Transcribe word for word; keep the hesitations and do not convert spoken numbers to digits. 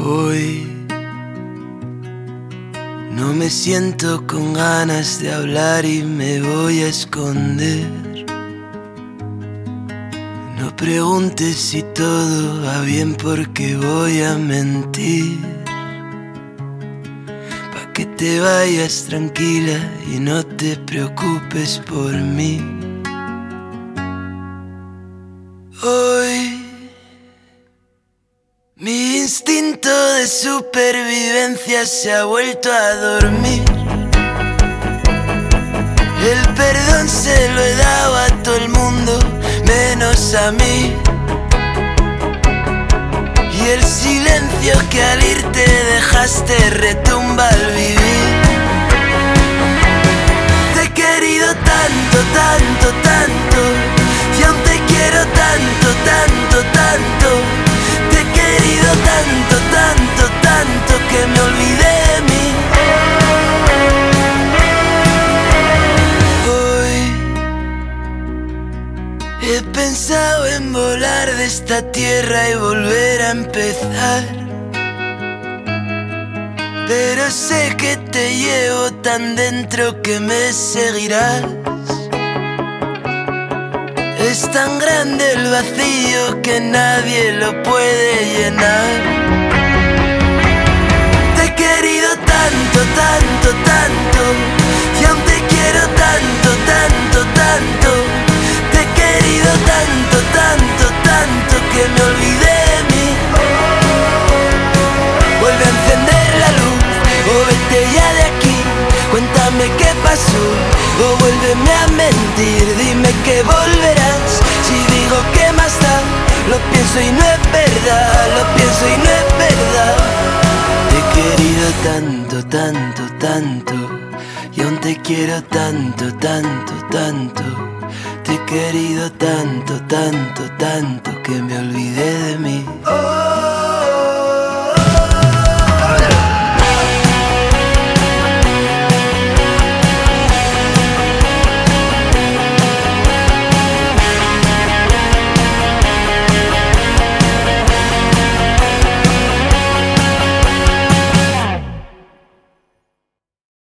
Hoy no me siento con ganas de hablar y me voy a esconder. No preguntes si todo va bien porque voy a mentir, pa' que te vayas tranquila y no te preocupes por mí. Hoy mi instinto de supervivencia se ha vuelto a dormir. El perdón se lo he dado a todo el mundo, menos a mí. Y el silencio que al irte dejaste retumba al vivir. Te he querido tanto, tanto, tanto, y aún te quiero tanto, tanto, tanto. Te he querido tanto, tanto, tanto que me olvidé de mí. He pensado en volar de esta tierra y volver a empezar, pero sé que te llevo tan dentro que me seguirás. Es tan grande el vacío que nadie lo puede llenar. Te he querido tanto, tanto, tanto, y aún te quiero tanto, tanto, tanto. Te he querido tanto, tanto, tanto que me olvidé de mí. Vuelve a encender la luz o vete ya de aquí. Cuéntame qué pasó o vuélveme a mentir. Dime que volverás. Si digo que más da, lo pienso y no es verdad. Lo pienso y no es verdad. Te he querido tanto, tanto, tanto, y aún te quiero tanto, tanto, tanto. Te he querido tanto, tanto, tanto que me olvidé de mí.